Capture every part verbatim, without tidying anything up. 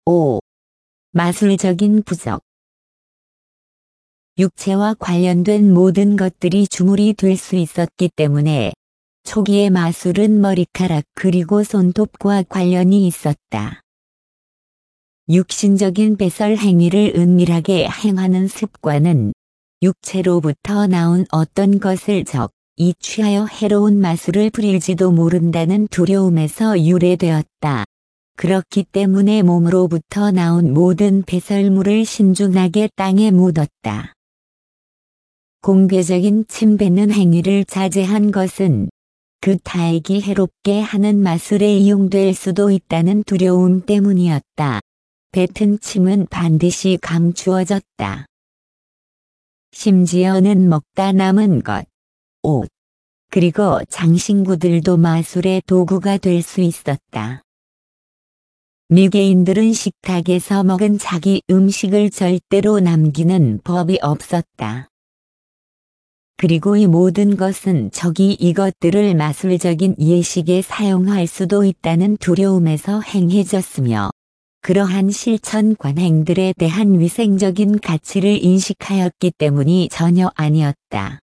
오. 마술적인 부적. 육체와 관련된 모든 것들이 주물이 될 수 있었기 때문에 초기의 마술은 머리카락 그리고 손톱과 관련이 있었다. 육신적인 배설 행위를 은밀하게 행하는 습관은 육체로부터 나온 어떤 것을 적이 취하여 해로운 마술을 부릴지도 모른다는 두려움에서 유래되었다. 그렇기 때문에 몸으로부터 나온 모든 배설물을 신중하게 땅에 묻었다. 공개적인 침 뱉는 행위를 자제한 것은 그 타액이 해롭게 하는 마술에 이용될 수도 있다는 두려움 때문이었다. 뱉은 침은 반드시 감추어졌다. 심지어는 먹다 남은 것, 옷, 그리고 장신구들도 마술의 도구가 될 수 있었다. 미개인들은 식탁에서 먹은 자기 음식을 절대로 남기는 법이 없었다. 그리고 이 모든 것은 적이 이것들을 마술적인 예식에 사용할 수도 있다는 두려움에서 행해졌으며 그러한 실천 관행들에 대한 위생적인 가치를 인식하였기 때문이 전혀 아니었다.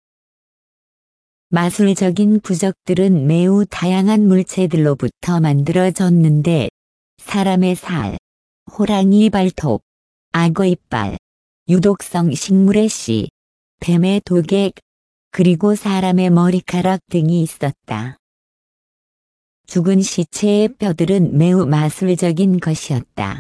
마술적인 부적들은 매우 다양한 물체들로부터 만들어졌는데 사람의 살, 호랑이 발톱, 악어 이빨, 유독성 식물의 씨, 뱀의 도객, 그리고 사람의 머리카락 등이 있었다. 죽은 시체의 뼈들은 매우 마술적인 것이었다.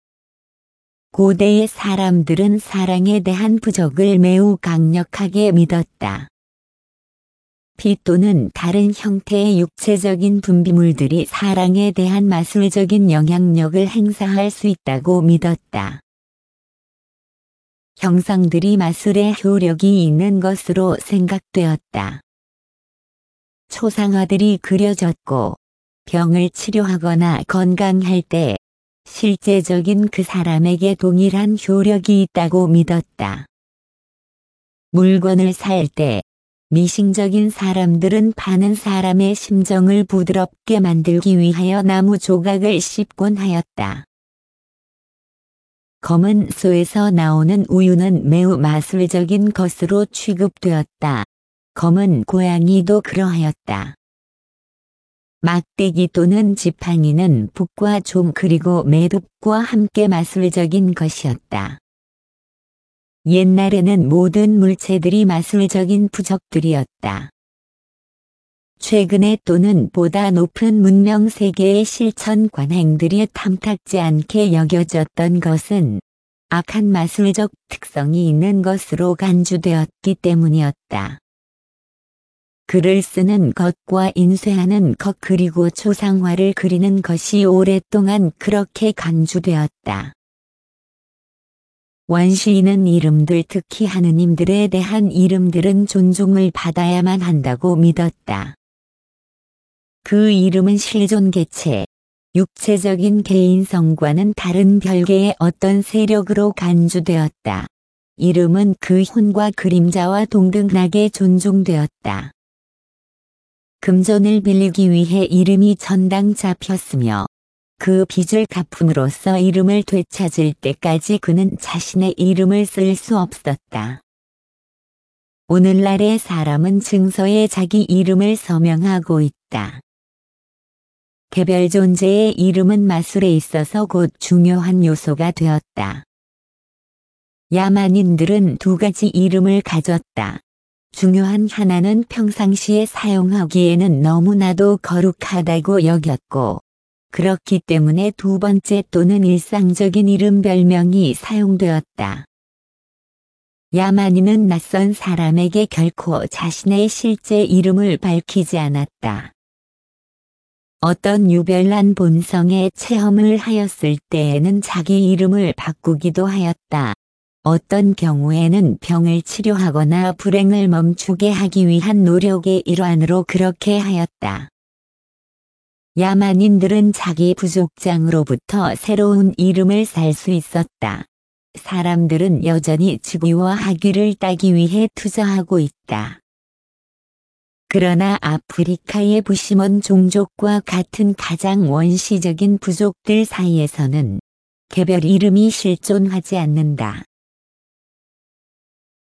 고대의 사람들은 사랑에 대한 부적을 매우 강력하게 믿었다. 피 또는 다른 형태의 육체적인 분비물들이 사랑에 대한 마술적인 영향력을 행사할 수 있다고 믿었다. 형상들이 마술의 효력이 있는 것으로 생각되었다. 초상화들이 그려졌고 병을 치료하거나 건강할 때 실제적인 그 사람에게 동일한 효력이 있다고 믿었다. 물건을 살 때 미싱적인 사람들은 파는 사람의 심정을 부드럽게 만들기 위하여 나무 조각을 씹곤 하였다. 검은 소에서 나오는 우유는 매우 마술적인 것으로 취급되었다. 검은 고양이도 그러하였다. 막대기 또는 지팡이는 북과 좀 그리고 매듭과 함께 마술적인 것이었다. 옛날에는 모든 물체들이 마술적인 부적들이었다. 최근에 또는 보다 높은 문명 세계의 실천 관행들이 탐탁지 않게 여겨졌던 것은 악한 마술적 특성이 있는 것으로 간주되었기 때문이었다. 글을 쓰는 것과 인쇄하는 것 그리고 초상화를 그리는 것이 오랫동안 그렇게 간주되었다. 원시인은 이름들 특히 하느님들에 대한 이름들은 존중을 받아야만 한다고 믿었다. 그 이름은 실존 개체, 육체적인 개인성과는 다른 별개의 어떤 세력으로 간주되었다. 이름은 그 혼과 그림자와 동등하게 존중되었다. 금전을 빌리기 위해 이름이 천당 잡혔으며 그 빚을 갚음으로써 이름을 되찾을 때까지 그는 자신의 이름을 쓸 수 없었다. 오늘날의 사람은 증서에 자기 이름을 서명하고 있다. 개별 존재의 이름은 마술에 있어서 곧 중요한 요소가 되었다. 야만인들은 두 가지 이름을 가졌다. 중요한 하나는 평상시에 사용하기에는 너무나도 거룩하다고 여겼고, 그렇기 때문에 두 번째 또는 일상적인 이름 별명이 사용되었다. 야만인은 낯선 사람에게 결코 자신의 실제 이름을 밝히지 않았다. 어떤 유별난 본성의 체험을 하였을 때에는 자기 이름을 바꾸기도 하였다. 어떤 경우에는 병을 치료하거나 불행을 멈추게 하기 위한 노력의 일환으로 그렇게 하였다. 야만인들은 자기 부족장으로부터 새로운 이름을 살 수 있었다. 사람들은 여전히 직위와 학위를 따기 위해 투자하고 있다. 그러나 아프리카의 부시몬 종족과 같은 가장 원시적인 부족들 사이에서는 개별 이름이 실존하지 않는다.